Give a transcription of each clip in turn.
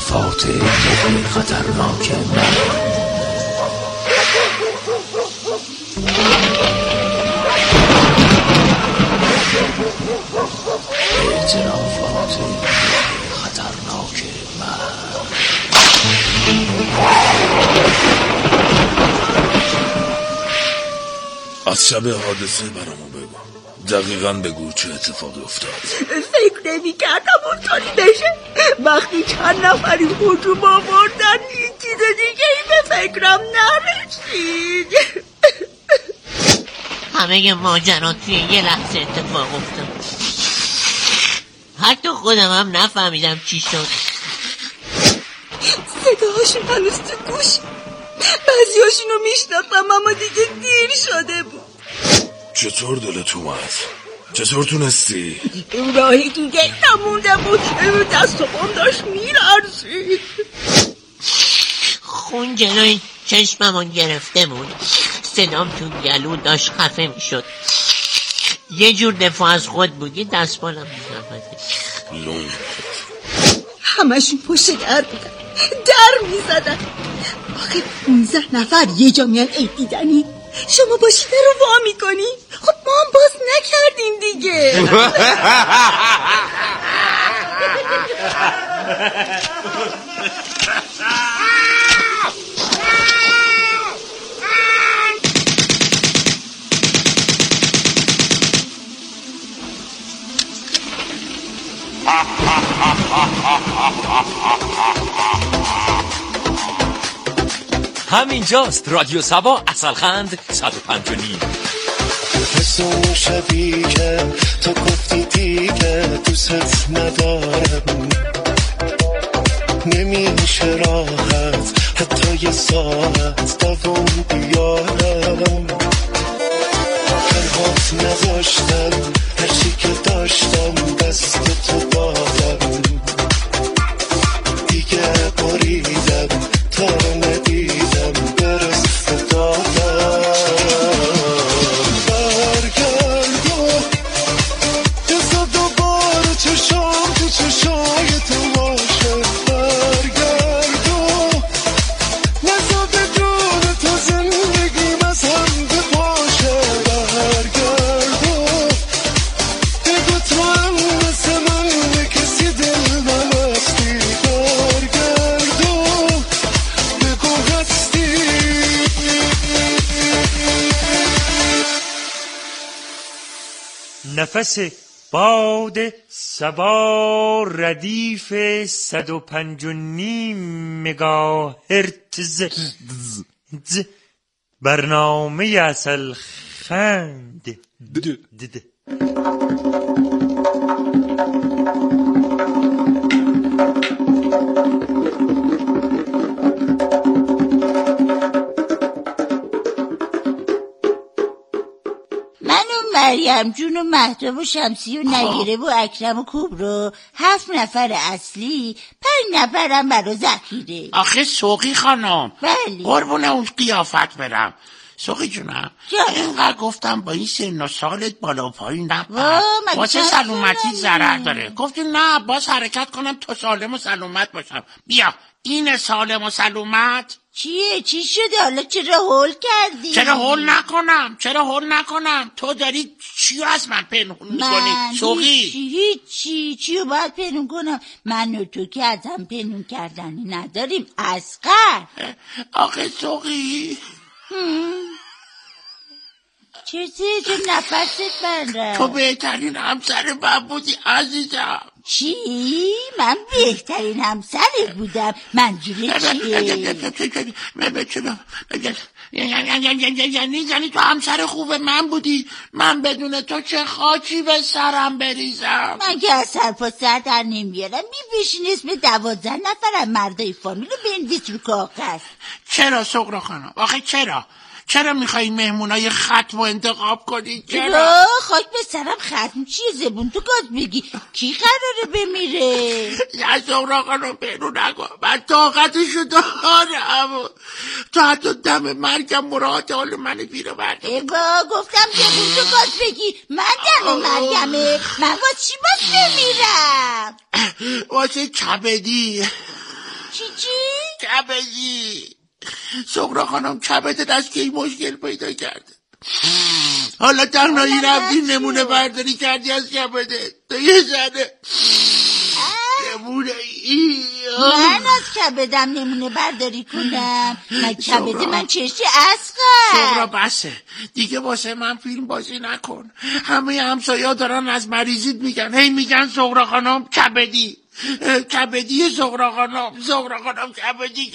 اعترافات خطرناک من. اعترافات خطرناک من. از شب حادثه برامو بگو. دقیقاً بگو چه اتفاقی افتاد. فکر نمی کردم اونطوری بشه. وقتی چند نفری هجوم آوردن این چیز دیگه ای به فکرم نرسید. همه ماجرا توی یه لحظه اتفاق افتاد. حتی خودم هم نفهمیدم چی شد. صداهاشون هنوز تو گوش. بعضیاشونو میشناختم اما دیگه دیر شده بود. چطور دلت اومد؟ چطور تونستی؟ راهی تو گیتم مونده بود. دست و پام داشت میلرزید. خون جلوی چشممون گرفته بود. صدام تو گلو داشت خفه میشد. یه جور دفاع از خود بود. یه دست بالم لون همشون پشت در بودن. در میزدن. آخه 15 نفر یه جا میان عید دیدنی. شما باشی در رو وا میکنی. خب ما هم باز نکردیم دیگه. همینجاست رادیو سبا اصلخند 105.9. حس اون شبی که تو گفتی دیگه دوست ندارم، نمیشه راحت حتی یه ساعت دوام بیارم. تنهات نذاشتم هرچی که داشتم دست تو دادم، دیگه بریدم تا ندیدم برست دادم. برگردو بزا دوباره چشام تو چشای تو باشه. برگردو نزا بدون تو زندگیم از هم بپاشه. برگردو بگو تو هم مثل من به کسی دل نبستی. برگردو بگو هستی. نفس باد صبا ردیف 105.9 مگاهرتز برنامه اصلخند. مریم جون و مهتاب و شمسی و نگیره و اکرم و کبرا 7 نفر اصلی، 5 نفرم برا ذخیره. آخه سوقی خانم، بله قربون اون قیافت برم. سوقی جونم اینقدر گفتم با این سن و سالت بالا و پایین نپر، واسه سلامتی ضرر داره. گفتی نه باز حرکت کنم تا سالم و سلامت باشم. بیا این سالم و سلامت. چیه؟ چی شده حالا؟ چرا هول کردی؟ چرا هول نکنم؟ تو داری چی از من پنهون میکنی سوقی؟ چی رو باید پنهون کنم؟ من و تو که از هم پنهون کردنی نداریم اصغر. آخه سوقی چرا نفست بره؟ تو بهترین همسر من بودی عزیزم. چی؟ من بهترین همسرت بودم؟ منظوره چیه؟ یعنی تو همسر خوب من بودی، من بدون تو چه خاکی به سرم بریزم. من که از سرپا سر در نمیارم. بشین اسم 12 نفر مردای فامیل رو بنویس رو کاغذ. چرا سغرا خانم؟ آخه چرا میخوایی مهمونای ختم و انتخاب کنی؟ چرا؟ خاک به سرم ختم چیه؟ زبون تو گاز بگی کی قراره بمیره؟ نه سغرا خانم بینو نگو، من طاقتشو دارم. تو حتی دم مرگم مراعات حال منو بیرو برده. گفتم زبون تو گاز بگی من دم مرگمه. من واسه چی باز بمیرم؟ واسه کبدی. چی؟ کبدی. سغرا خانم کبدت از کی مشکل پیدا کرده؟ حالا تنهایی رفتی نمونه برداری کردی از کبدت. تو یه زنه نمونه ای. من از کبدم نمونه برداری کنم؟ من کبد من چشی اصغر. سغرا بسه دیگه، واسه من فیلم بازی نکن. همه همسایا دارن از مریضیت میگن، هی میگن سغرا خانم کبدی، کبدی سغرا خانم، سغرا خانم کبدی.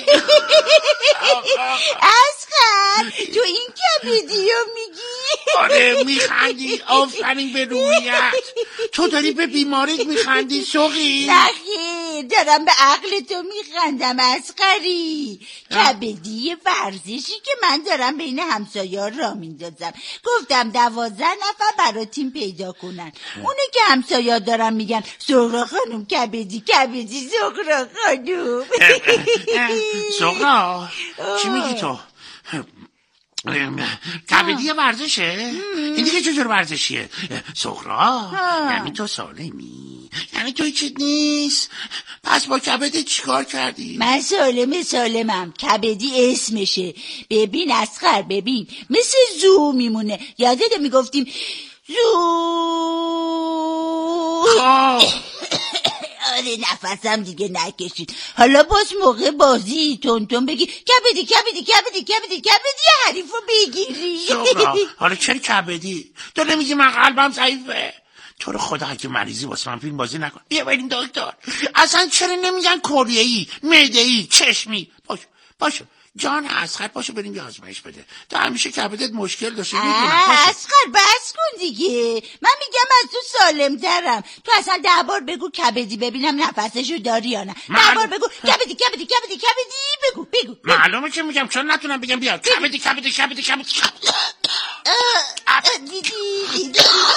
اصغر تو این کبدی رو میگی؟ آره میخندی. آفرین به رویت. تو داری به بیماریت میخندی سغی؟ نخیر، دارم به عقل تو میخندم اصغری. کبدی ورزشی که من دارم بین همسایه‌ها را میندازم. گفتم 12 نفر برای تیم پیدا کنن. اونه که همسایه‌ها دارن میگن سغرا خانم کبدی، سغرا خانم. سغرا چی میگی تو؟ کبدی ورزشه؟ این دیگه چجور ورزشیه؟ سغرا یعنی تو سالمی؟ یعنی تو چیز نیست؟ پس با کبدی چیکار کردی؟ من سالمم. کبدی اسمشه. ببین اصغر، ببین مثل زو میمونه. یادت میگفتیم زو. آره نفسم دیگه نکشید. حالا باز موقع بازی تون بگی کبدی حریفو بگیری. سغرا حالا چرا کبدی؟ تو نمیگی من قلبم ضعیفه؟ تو رو خدا اگه مریضی واسه من فیلم بازی نکن. بیا بریم دکتر. اصلا چرا نمیگن کلیه‌ای، معده‌ای، چشمی؟ باشه جان اصغر، باشه بریم یه آزمایش بده. تو همیشه کبدت مشکل داشته. اصغر بس کن دیگه. من میگم از تو سالم ترم. تو اصلا 10 بار بگو کبدی ببینم نفسشو داری یا نه. 10 بار بگو کبدی بگو. معلومه که میگم، چون نتونم بگم بیا کبدی. دیدی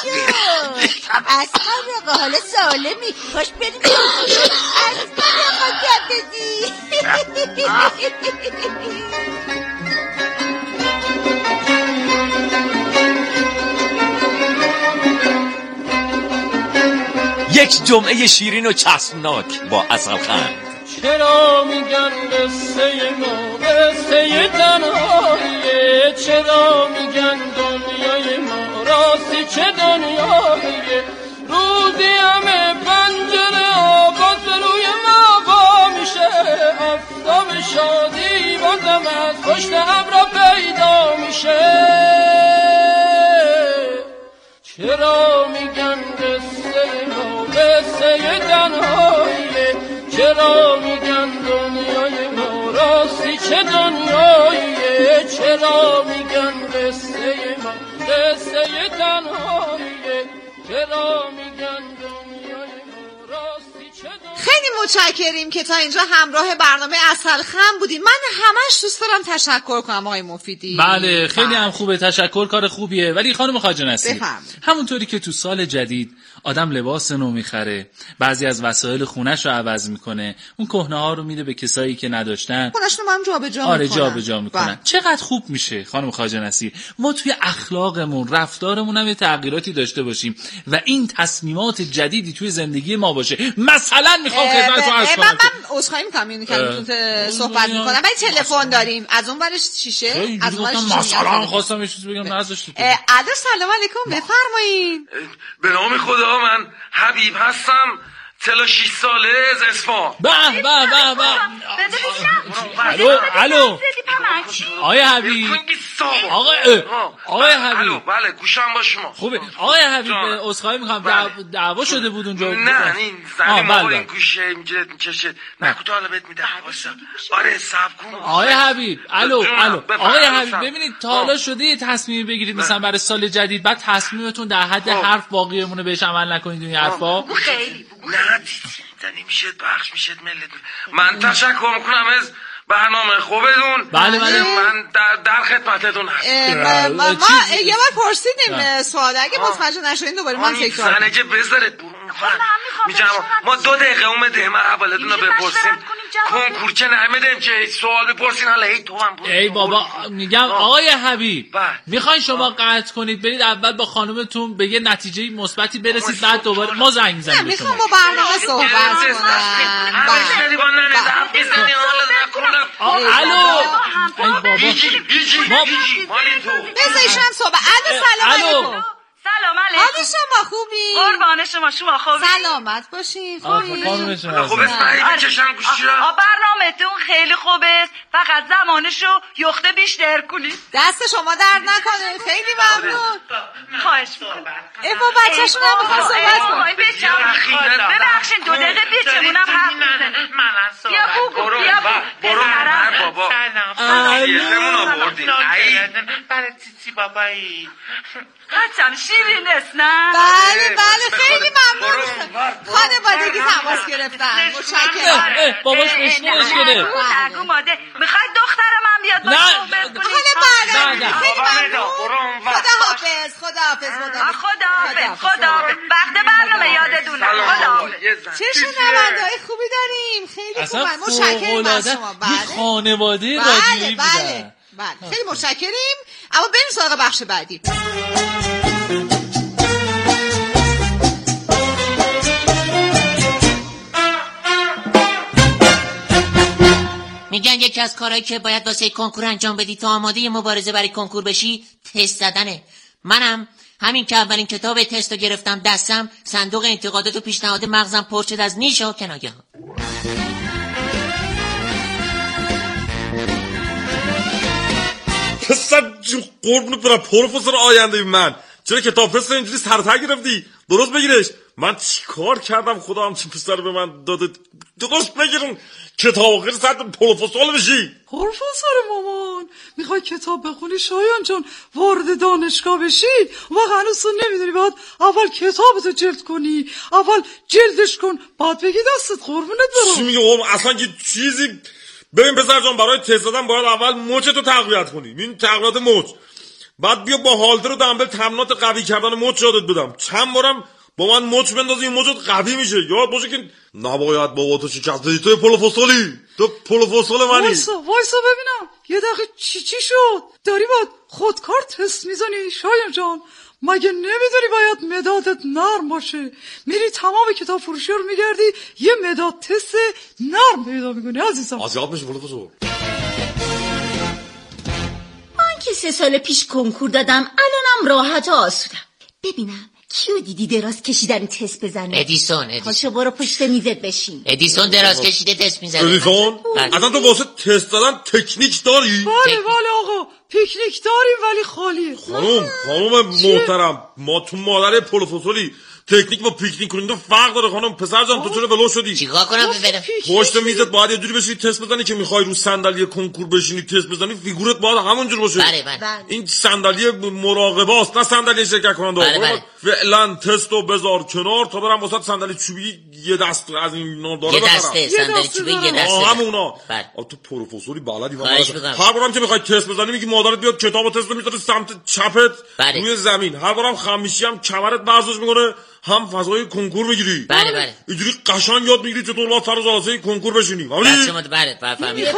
اصغر آقا حالا سالمی. پاش بریم اصغر آقا کبدی. یک جمعه شیرین و چسبناک با عسلخند. چرا میگن قصه ما قصه تنهاییه؟ چرا میگن دنیای ما راستی چه دنیاییه؟ روزی همه پنجره آباد روی ما با میشه، آفتاب شادی بازم از پشت ابرا پیدا میشه. چرا میگن قصه ما قصه تنهاییه؟ چرا میگن دنیای ما راستی چه دنیاییه؟ چرا میگن قصه ما قصه تنهاییه؟ چرا میگن دنیای ما راستی چه دنیاییه؟ خیلی متشکریم که تا اینجا همراه برنامه عسلخند بودیم. من همش دوست دارم تشکر کنم آقای مفیدی. بله خیلی هم خوبه، تشکر کار خوبیه. ولی خانم خواجه نصیر، بفرمایید. همونطوری که تو سال جدید آدم لباس نو میخره، بعضی از وسایل خونش رو عوض میکنه، اون کهنه ها رو میده به کسایی که نداشتن، خونشون هم جابجا میکنن. آره جابجا میکنن. چقدر خوب میشه خانم خواجه نصیر ما توی اخلاقمون، رفتارمون هم یه تغییراتی داشته باشیم و این تصمیمات جدیدی توی زندگی ما باشه. مثلا میخوام خدمتتون عرض کنم من عذرخواهی میکنم اینو که صحبت میکنم ولی تلفن داریم از اون ورش شیشه، از اون ورش مثلا خواستم یه چیزی بگم نذاشتید. الو سلام علیکم بفرمایید. به نام خدا من حبیب هستم، 46 ساله از اصفهان. به الو آقای حبیب، آقای حبیب، بله گوشم با شما. خوبه آقای حبیب، عذرخواهی میکنم دعوا شده بود اونجا. نه این زنی ما این گوشه میگیره میکشه. نه کدو حالا بهت میده. آره صبر کن آقای حبیب. الو آقای حبیب، ببینید تا حالا شده یه تصمیمی بگیرید مثلا برای سال جدید، بعد تصمیمتون در حد حرف باقی بمونه، بهش عمل نکنید این حرفا؟ نه دیدی میشد بخش میشد ملت. من تشکر میکنم از برنامه خوبتون. بله من در خدمتتون هستم. ما یه بار پرسیدیم سوال، اگه متوجه نشدین دوباره من تکرار کنم. زنه که بذارید میگم ما 2 دقیقه اومده ما اولتون رو بپرسیم. کنکور که نمیدم که سوال بپرسین حالا هی تو هم ای بابا میگم آقای حبیب میخواین شما قطع کنید برید اول با خانومتون به یه نتیجه مثبتی برسید بعد دوباره ما زنگ میزنیم. میخوام با برنامه صحبت کنم. الو ای بابا بذار ایشونم صحبت. سلام علیکم. سلام علیکم. حال شما خوبی؟ قربان شما خوبی؟ سلامت باشین. خوبی؟ خوب اسمعی بکشم گوشی را. برنامه‌تون خیلی خوبه، فقط زمانشو یخته بیشتر کنید. دست شما درد نکنه. خیلی ممنون. خواهش می‌کنم. با بچه‌شون هم می‌خوام صحبت کنم. ببخشید 2 دقیقه بیچمونم حرف بزنه. بیا بگو بیا برو بابا. سلام آوردین. برای چی بابایی؟ بچم شیرین است نه؟ بله خیلی ممنون. خانوادگی تماس گرفتن. متشکرم. باباش مشکلش گرفت. نگو ماده میخواید دخترم هم بیاد با صحبت کنید؟ خیلی ممنون. خداحافظ. وقت برنامه یادتونه. خداحافظ. چه شنونده‌های خوبی داریم. خیلی خوبه. متشکرم از شما. بله. خانواده رادیویی بودن. بله خیلی متشکریم. اما بریم سراغ بخش بعدی. میگن یکی از کارهایی که باید واسه کنکور انجام بدی تا آماده مبارزه برای کنکور بشی تست زدنه. منم همین که اولین کتاب تست رو گرفتم دستم صندوق انتقادات و پیشنهاد مغزم پر شد از نیش و کنایه ها. پسر جو قربونت برم پروفسور آینده من، چرا کتاب تست اینجوری سرتر گرفتی؟ درست بگیرش. من چی کار کردم خدا همچین پسر به من داده؟ درست بگیرم کتاب آخر ساعت پروفسور بشی. پروفسور مامان میخوای کتاب بخونی شایان جان وارد دانشگاه بشی و هنوز تو نمیدونی باید اول کتابتو جلد کنی، اول جلدش کن بعد بگی دستت قربونت برم. چی میگه بابا اصلا که چیزی. ببین پسر جان برای تست دادن باید اول مچتو تقویت کنی. این تقویت مچ، بعد بیا با هالتر و دمبل تمرینات قوی کردن مچ یادت بدم. چند بارم با من مچ بندازی این مچت قوی میشه. یاد باشه که نباید بابا تو شکست بدی. تو پروفسوری، تو پروفسور منی. وایسا ببینم یه دقیقه چی شد؟ داری باید خودکار تست میزنی شایان جان؟ مگه نمیدونی باید مدادت نرم باشه؟ میری تمام کتاب فروشی رو میگردی یه مداد تست نرم پیدا میکنی عزیزم. عذاب میشه پروفسور. من که 3 سال پیش کنکور دادم الانم راحت و آسودم. ببینم کیو دیدی دراز کشیدن تست بزنه؟ ادیسون. پاشو برو پشت میزت بشین. ادیسون دراز کشیده تست میزنه. ادیسون؟ اصلا تو واسه تست دادن تکنیک داری؟ بله آقا پیکنیک داریم ولی خالیه. خانم محترم، ما تو مادر پروفسوری تکنیک با پیکنیک کنید فرق داره. خانم پسر جان تو چرا ولو شدی؟ چیکار کنم ببینم؟ پشت میزت باید یه جوری بشینی تست بزنی که میخوای رو صندلی کنکور بشینی تست بزنی فیگورت باید همونجور باشه. بله. این صندلی مراقبه است نه صندلی شرکت کننده. بله. فعلا تستو بذار کنار تا برم واسه صندلی چوبی یه دست از اینا داره یه دسته صندلی چوبی یه دسته همونا. تو پروفسوری بلدی هر بارم که میخوای تست بزنی میگی مادرت بیاد کتابو تست میذاره سمت چپت روی زمین. هر بارم خمیشی هم کمرت ورزش میکنه هم فضای کنکور میگیری. بله. اینجوری قشنگ یاد میگیری چطور با سر جلسه کنکور بشینی. بله فهمیدم.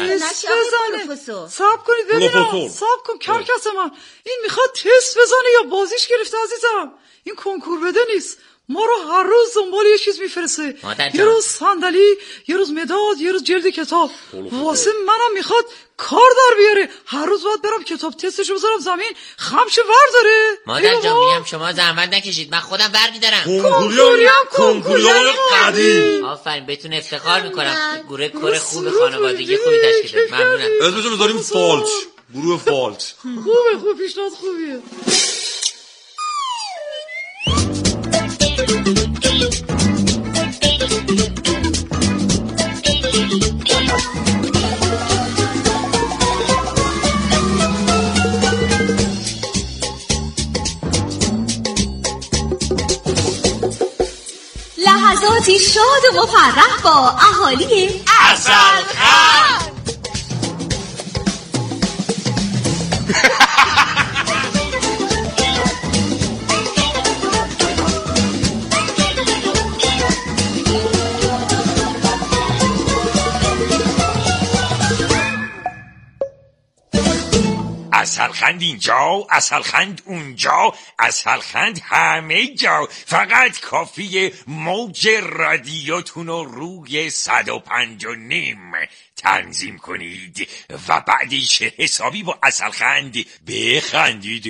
صبر کنید ببینم. صبر کن کرکس من. این میخواد تست بزنه یا بازیش گرفته عزیزم؟ این کنکور بده نیست. ما رو هر روز دنبال یه چیز میفرسته. یه روز صندلی، یه روز مداد، یه روز جلد کتاب. واسه منم میخواد کار در بیاره. هر روز باید برم کتاب تستشو بذارم زمین خمش ورداره. مادر جان میگم شما زحمت نکشید من خودم برمیدارم. کنکوریان قدیم. آفرین بهتون افتخار میکنم. گروه کار خوب خانوادگی خوبی تشکیل دادید. ممنونم. اسمشو بذاریم فالچ. گروه فالچ. خوبه پیشنهاد خوبیه. لحظاتی شاد و مفرح با اهالی عسلخند. عسلخند اینجا، عسلخند اونجا، عسلخند همه جا. فقط کافیه موج رادیوتون رو روی 105.5 تنظیم کنید و بعدش حسابی با عسلخند بخندید.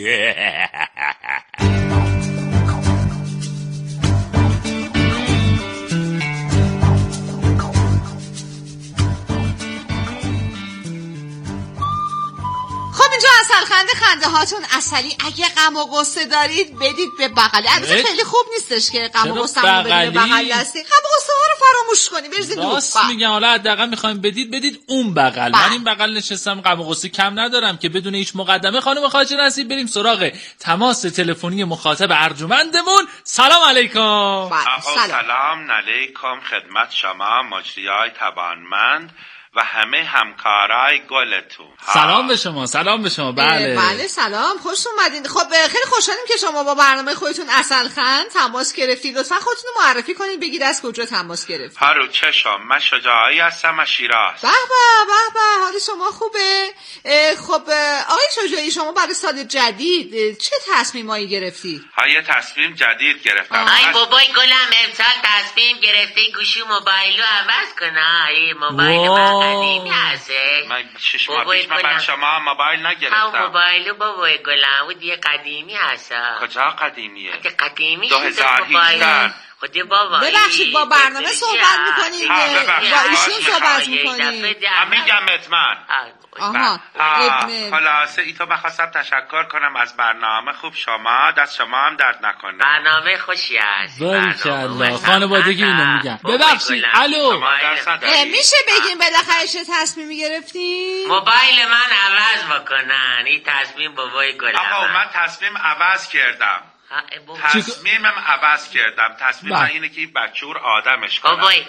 اینجا عسلخند خنده هاتون اصلی. اگه غم و غصه دارید بدید به بغل. البته خیلی خوب نیستش که غم و غصه رو بدید به بغل دستی. غم و غصه ها رو فراموش کنید بریزید دور. راست میگم. حالا حداقل میخوایم بدید اون بغل. من این بغل نشستم غم و غصه کم ندارم که بدون هیچ مقدمه. خانم خواجه نصیب بریم سراغ تماس تلفنی مخاطب ارجمندمون. سلام علیکم. سلام علیکم خدمت شما مجریای توانمند و همه همکارای گلتون. سلام به شما. سلام به شما. بله سلام، خوش اومدین. خب خیلی خوشحالیم که شما با برنامه خودتون عسلخند تماس گرفتید. لطفا خودتون رو معرفی کنید، بگید از کجا تماس گرفتید. هارو چشم، من شجاعی هستم از شیراز. به به حال شما خوبه؟ خب آقای شجاعی، شما برای سال جدید چه تصمیمایی گرفتی؟ یه تصمیم جدید گرفتم. ای بابای گلم امسال تصمیم گرفته گوشی موبایلو عوض کنه. ای موبایل قدیمی هسته. من 6 ماه پیش من برای شما موبایل نگرفتم. موبایل بابای گلم و دیگه قدیمی هسته. کجا قدیمیه؟ قدیمی 2018. خودی بابا ببخشید با برنامه صحبت میکنید با ایشون صحبت میکنید. میگمت من. آها خلاصه ایتو بخواستم تشکر کنم از برنامه خوب شما. دست شما هم درد نکنه. برنامه خوشی هست. باریکالله. خانوادگی اینو میگن. ببخشید الو میشه بگیم بالاخره چه تصمیمی گرفتی؟ موبایل من عوض بکنن. این تصمیم بابای گلم. آقا من تصمیم عوض کردم. تصمیمم عوض کردم. تصمیم من اینه که این بچه رو آدمش کنم. بابای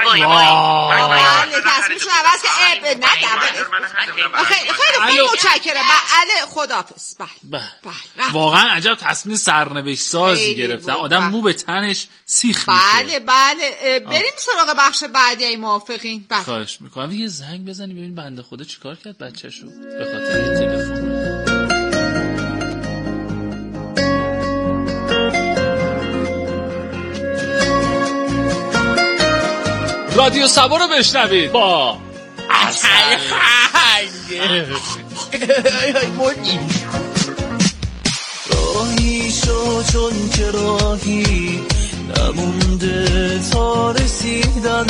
تصمیمشو عوض که خیلی متشکرم. بله خداحافظ. واقعا عجب تصمیم سرنوشت سازی گرفتن. آدم مو به تنش سیخ میشه. بله بریم سراغ بخش بعدی. ای موافقین؟ خواهش میکنم یه زنگ بزنی ببین بنده خدا چیکار کرد بچه‌شو به خاطر یه تلفن. رادیو سبا رو بشنوید با راهی شو چون که راهی نمونده تا رسیدن.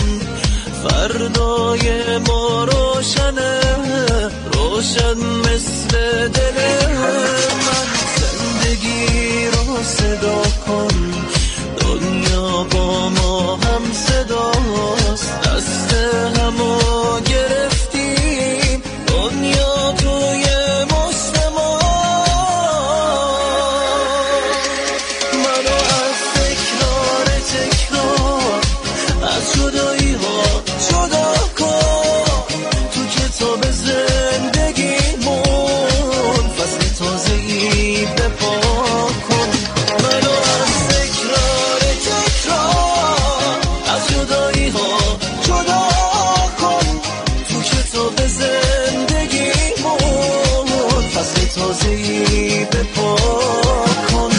فردای ما روشنه، روشن مثل دل من. زندگی رو صدا کن، دنیا با ما هم صداست. دست همو گرفتیم، دنیا توی مشت ما. منو از تکرار از جدایی ها جدا کن. تو کتاب زندگیمون فصل تازه‌ای بپا کن. منو از تکرار از جدایی ها جدا کن. تو کتاب زندگیمون فصل تازه‌ای بپا کن.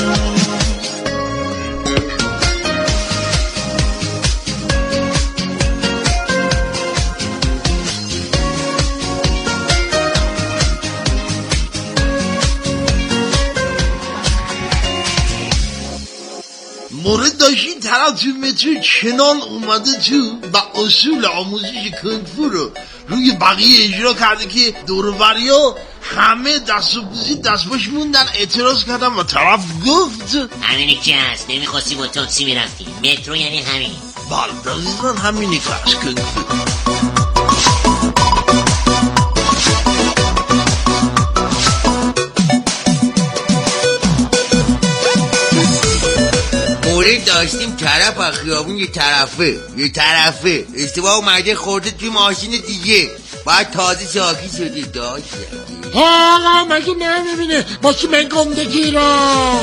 مورد داشتین طرف تو مترو کنال اومده تو و اصول آموزش کنفو رو روی بقیه اجرا کرده که دوروریا همه دست و بوزی دست باش موندن، اعتراض کردن و طرف گفت همینی که هست. نمیخواستی با تاکسی میرفتی. مترو یعنی همین. بله دقیقا همینی که هست کنفو. مورد داشتیم طرف از خیابون یه طرفه اشتباه اومده خورده توی ماشین دیگه. بعد تازه شاکی شده داشت. آقا مگه نمیبینه ماشین من گمدگی را.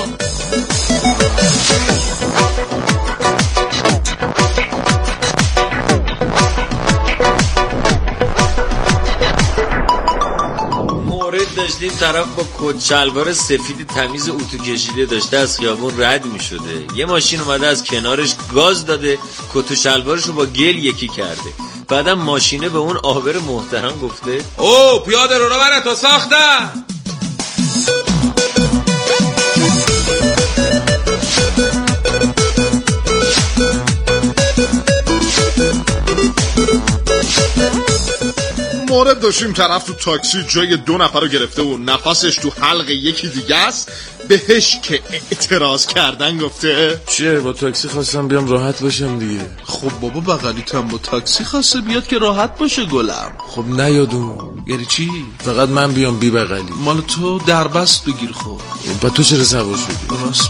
مورد داشتیم طرف با کت شلوار سفید تمیز اتو کشیده داشته از خیابون رد می شده. یه ماشین اومده از کنارش گاز داده، کت و شلوارش رو با گل یکی کرده. بعدم ماشینه به اون آبر محترم گفته او پیاده رو بره تا ساخته. مورد داشتیم طرف تو تاکسی جای 2 نفر رو گرفته و نفسش تو حلق یکی دیگه است، بهش که اعتراض کردن گفته چیه با تاکسی خواستم بیام راحت باشم دیگه. خب بابا بغلیتم با تاکسی خواسته بیاد که راحت باشه گلم. خب نیادم یعنی چی؟ فقط من بیام بی بغلی؟ مال تو دربست بگیر. خب با تو چرا سوار شدی؟ راست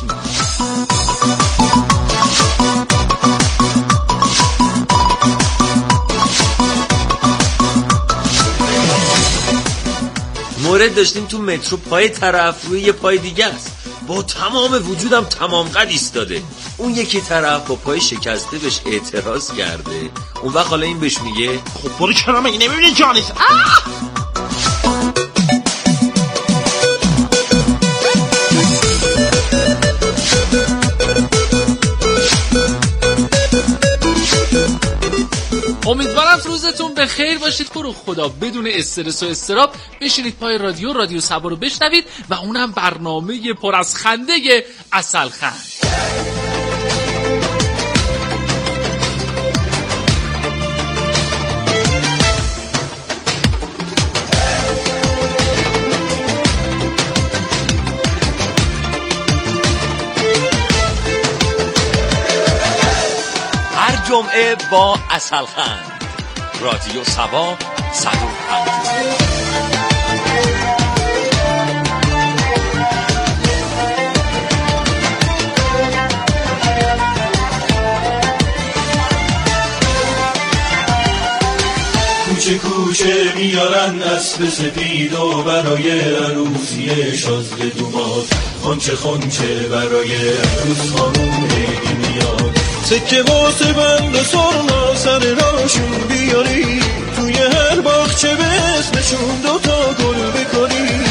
مورد داشتیم تو مترو پای طرف روی یه پای دیگه است، با تمام وجودم تمام قد ایستاده. اون یکی طرف با پای شکسته بهش اعتراض کرده. اون وقت حالا این بهش میگه خب برو کنار، مگه نمیبینی جانیست؟ امیدوارم روزتون به خیر باشید. برو خدا بدون استرس و استراب بشینید پای رادیو سبا رو بشنوید و اونم برنامه پر از خنده عسلخند. جمعه با عسلخند رادیو سبا 105. کوچه کوچه میارن اسب سپید و برای عروسی شازده دوماد، خونچه خونچه برای عروس خانوم عیدی میاد. سکه واسه بند و سرنا سر راشون بیاری، توی هر باغچه به اسمشون 2 تا گل بکنی.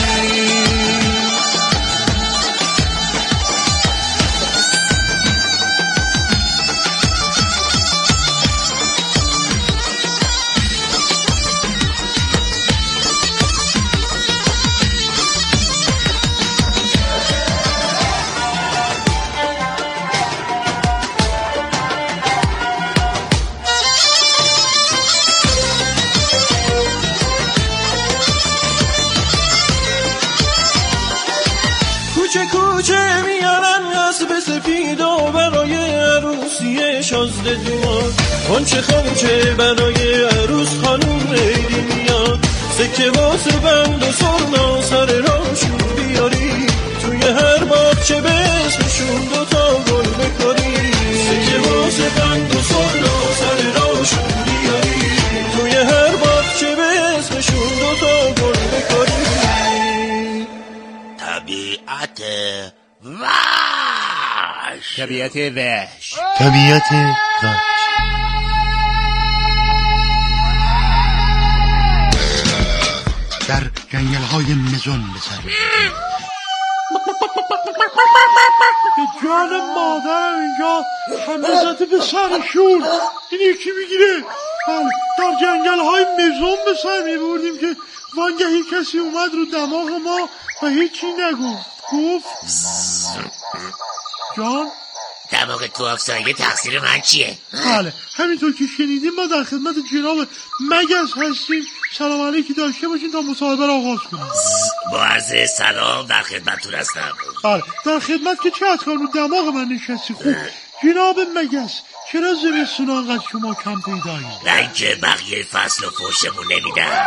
کوچه کوچه میارن اسب سپید و برای عروسی شازده دوماد، خونچه خونچه برای عروس خانوم عیدی میاد. سکه واسه بند و سرنا سر راشون بیاری، توی هر باغچه به اسمشون 2 تا گل بکاری. سکه واسه بند و سرنا سر راشون بیاری، توی هر باغچه به اسمشون 2 تا گل بکاری. طبیعت وحش. طبیعت وحش. طبیعت وحش. در جنگل‌های مزون بسر جان مادرم اینجا همه زده به سرشون. این یکی میگیره. در جنگل‌های مزون به سر میبردیم که وانگهی کسی اومد رو دماغ ما و هیچی نگفت. گفت جان دماغ تو افسایه تقصیر من چیه؟ بله همینطور که شنیدیم ما در خدمت جناب مگس هستیم. سلام علیکی داشته باشین تا مصاحبه را آغاز کنیم. با عرض سلام در خدمتتون هستم. بله در خدمت که چه از کار رو دماغ من نشستی. خوب جناب مگس چرا زمستون آنقدر شما کم پیدایی؟ نه اینکه بقیه فصل و فوشمون نمیدن.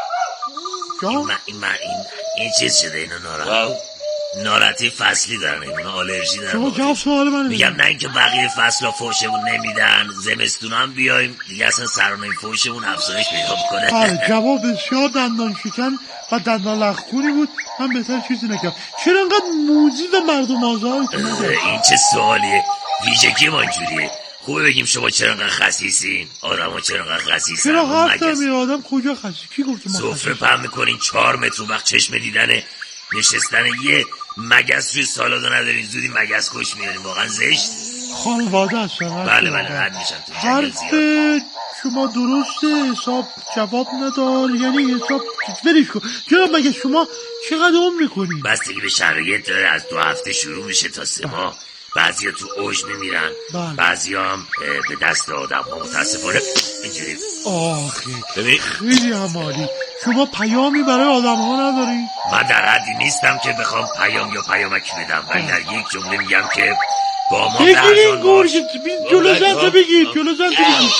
این چیز شده اینو ناراحتی فصلی دارن، این آلرژی دارن. شما جواب سوال من میگم نه اینکه بقیه فصل و فوشمون نمیدن، زمستون هم بیایم دیگه اصلا سرانه فوشمون افزایش پیدا میکنه. بله جواب بسیار دندان شکن و دندان لخکونی بود. من بهتر چیزی نگم. چرا انقدر موزی و مردم آزارتون؟ این چه سوالیه؟ ویژگی ما اینجوریه. خوبه بگیم شما چرا انقدر خسیسین؟ آدم‌ها چرا انقدر خسیسن؟ چرا حرف نمی‌زنی؟ آدم کجا خسیس؟ کی گفت ما سفره پهن میکنین 4 متر وقت چشم دیدن نشستن یه مگس روی سالادو ندارین زودی مگس کش میاریم، واقعا زشت. خانواده هستن. بله رد میشن تو جنگل حرف زیاد. شما درسته، حساب جواب ندار، یعنی حساب برش کن. جناب مگه شما چقدر عمر میکنی؟ بستگی به شرایط داره، از 2 هفته شروع میشه تا 3 ماه. بعضیا تو اوج میمیرن، بعضیا هم به دست آدم ها متاسفانه اینجوری. آخه ببین خیلی عمالی. شما پیامی برای آدم ها نداری؟ من در حدی نیستم که بخوام پیام یا پیامکی بدم، ولی در یک جمله میگم که با ما بگیرین گرگ، جلو زنده بگیر، جلو زنده بگیر.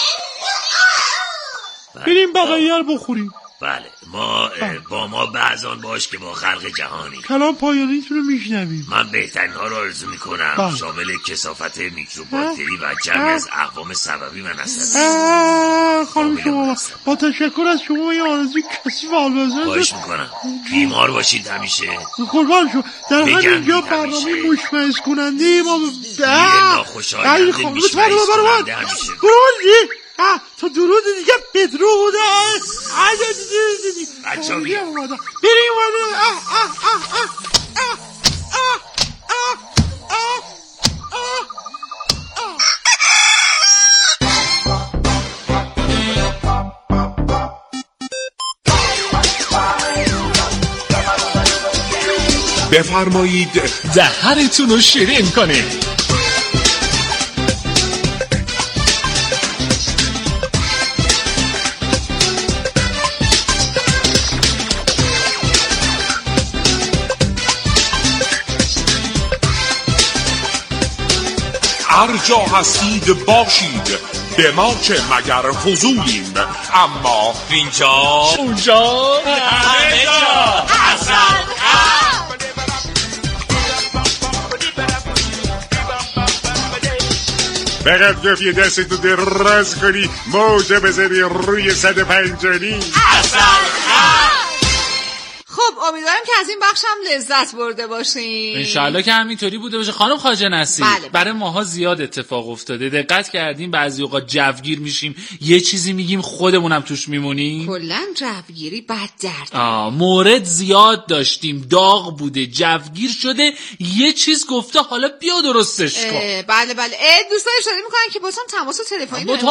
بریم بقیه رو بخوریم. بله با ما بعضان باش که با خلق جهانی. کلام پایانیتون رو میشنویم. من بهترین ها رو آرزو میکنم، شامل کثافت میکروباکتری و جمعی از اقوام سببی من هستم. خانم شما با تشکر از شما یه آرزوی کسی والوزن باش میکنم. بیمار باشید همیشه. قربان شو. در همینجا برنامه مشمئز کننده ما ناخوشایند میشمئز کننده همیشه. تا درود دیگه بدرود. بچه ها بیان بریم. بفرمایید دهنتون رو شیرین کنید. هر جا هستید باشید، به ما چه مگر فضولیم، اما اینجا اونجا همه جا حسن. فقط گفت دستتو دراز کنی، موجه بذاری روی 150. خب امیدوارم که از این بخش هم لذت برده باشین. انشالله که همینطوری بوده باشه. خانم خواجه نصیر، برای ماها زیاد اتفاق افتاده، دقت کردیم بعضی اوقات جوگیر میشیم، یه چیزی میگیم خودمونم توش میمونیم. کلا جوگیری بد درد. مورد زیاد داشتیم، داغ بوده، جوگیر شده، یه چیز گفته حالا بیا درستش کن. بله دوستان اشاره میکنن که باتون تماس تلفنی داریم.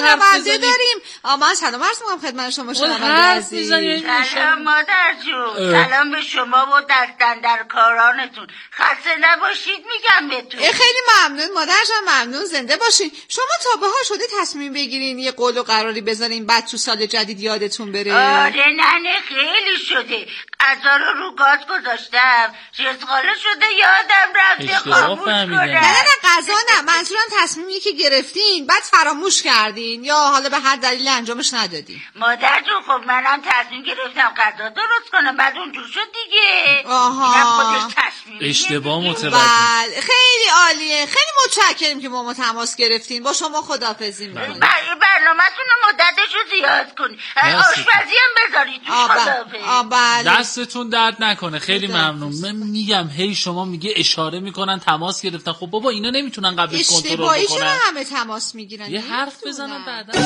من سلام عرض میکنم خدمت شما شنونده عزیز. سلام مادر جون. سلام به شما و دستن در کارانتون. خسته نباشید میگم بهتون. خیلی ممنون مادر جان، ممنون، زنده باشین. شما تا به ها شده تصمیم بگیرین یه قول و قراری بذارین بعد تو سال جدید یادتون بره؟ آره نه خیلی شده. غذا رو گاز گذاشتم، شزغاله شده یادم رفته خاموش کنم. نه غذا نه، منظورم تصمیمی که گرفتین بعد فراموش کردین یا حالا به هر دلیل انجامش ندادین. مادر جون خب منم تصمیم گرفتم غذا درست کنم، بعد اونجور شد دیگه. خودش تصمیم اشتباه متوجه. بله خیلی عالیه، خیلی متشکرم که با ما تماس گرفتین. با شما خداحافظی می‌کنیم. برنامه‌تون رو مدتش رو زیاد کنید، آشپزی هم بذارید توش. خداحافظ. دستتون درد نکنه، خیلی ممنون. من میگم هی شما میگه اشاره میکنن تماس گرفتن، خب بابا اینا نمیتونن قبلش کنترل بکنن. اشتباهی چرا همه تماس میگیرن؟ یه حرف بزنن بعدا.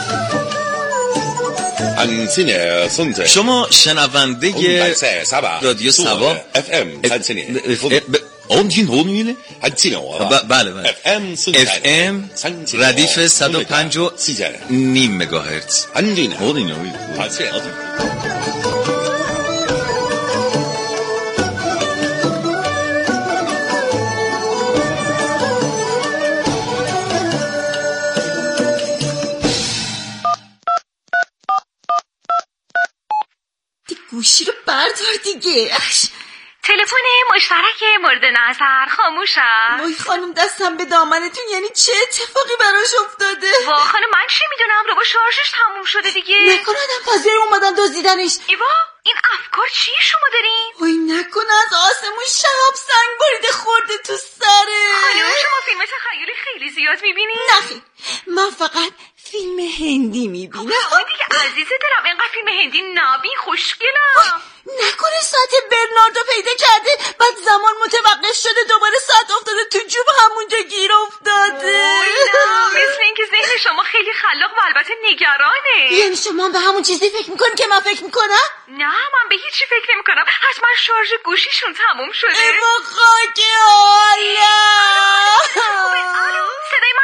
شما شنونده رادیو سبا بله FM ردیف 105.9 مگاهرتز. گوشی رو بردار دیگه. تلفن مشترک مورد نظر خاموشم. وای خانم دستم به دامنتون، یعنی چه اتفاقی براش افتاده؟ وا خانم من چی میدونم، رو با شارژش تموم شده دیگه. نکنه آدم پذیر اومدن دزدیدنش. ایوا این افکار چیه شما دارین؟ وای نکنه از آسمون شهاب سنگ باریده خورده تو سره. خانم شما فیلم تخیلی خیلی زیاد میبینین؟ نه من فقط فیلم هندی میبینم. آی دیگه عزیزه دلم، اینقدر فیلم هندی نبین، خوشگلم. نکنه ساعت برناردو پیدا کرده، بعد زمان متوقف شده، دوباره ساعت افتاده تو جوب همونجا گیر افتاده. نه مثل اینکه ذهن شما خیلی متعلق و البته نگرانه. یعنی شما به همون چیزی فکر میکنی که من فکر میکنم؟ نه من به هیچی فکر نمیکنم. حتما شارژ گوشیشون تموم شده. با خاک حالا.